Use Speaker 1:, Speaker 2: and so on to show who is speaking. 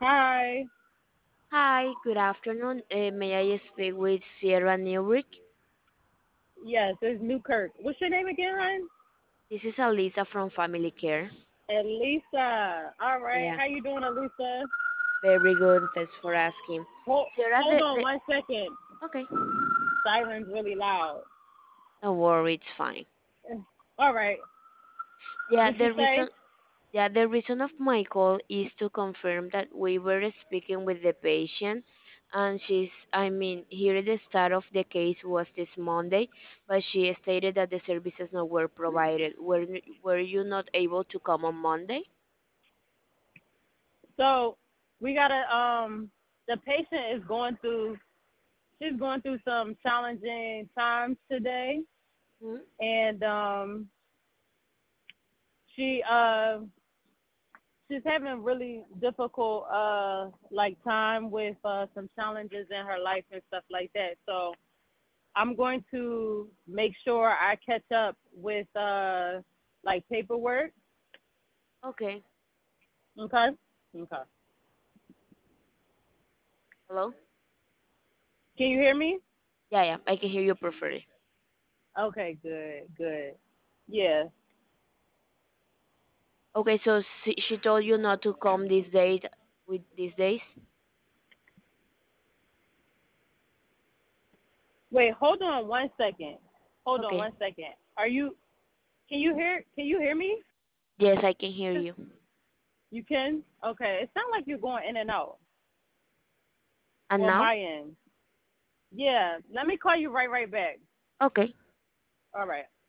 Speaker 1: Hi.
Speaker 2: Hi, good afternoon. May I speak with Sierra Newrick?
Speaker 1: Yes, it's Newkirk. What's your name again, hon?
Speaker 2: This is Alisa from Family Care.
Speaker 1: Elisa. All right.
Speaker 2: Yeah,
Speaker 1: How you doing, Elisa?
Speaker 2: very good. Thanks for asking.
Speaker 1: Hold,
Speaker 2: Sierra,
Speaker 1: hold on 1 second.
Speaker 2: okay,
Speaker 1: Siren's really loud.
Speaker 2: don't worry, it's fine.
Speaker 1: All right.
Speaker 2: Yeah,
Speaker 1: What you
Speaker 2: the
Speaker 1: say?
Speaker 2: reason, yeah, the reason of my call is to confirm that we were speaking with the patient, and here the start of the case was this Monday, but she stated that the services not were provided. Were you not able to come on Monday?
Speaker 1: So we gotta the patient is going through she's going through some challenging times today,
Speaker 2: Hmm?
Speaker 1: and she she's having really difficult like time with some challenges in her life and stuff like that. So I'm going to make sure I catch up with like paperwork.
Speaker 2: Okay.
Speaker 1: Okay. Okay.
Speaker 2: Hello?
Speaker 1: Can you hear me?
Speaker 2: Yeah, I can hear you perfectly.
Speaker 1: Okay, good, good. Yeah.
Speaker 2: Okay, so she told you not to come this date with these days?
Speaker 1: Wait, hold on 1 second. Hold on
Speaker 2: Okay.
Speaker 1: 1 second. Are you can you hear me?
Speaker 2: Yes, I can hear you.
Speaker 1: You can? Okay. It sounds like you're going in and out
Speaker 2: And
Speaker 1: on
Speaker 2: now?
Speaker 1: my end. Yeah. Let me call you right back.
Speaker 2: Okay.
Speaker 1: All right.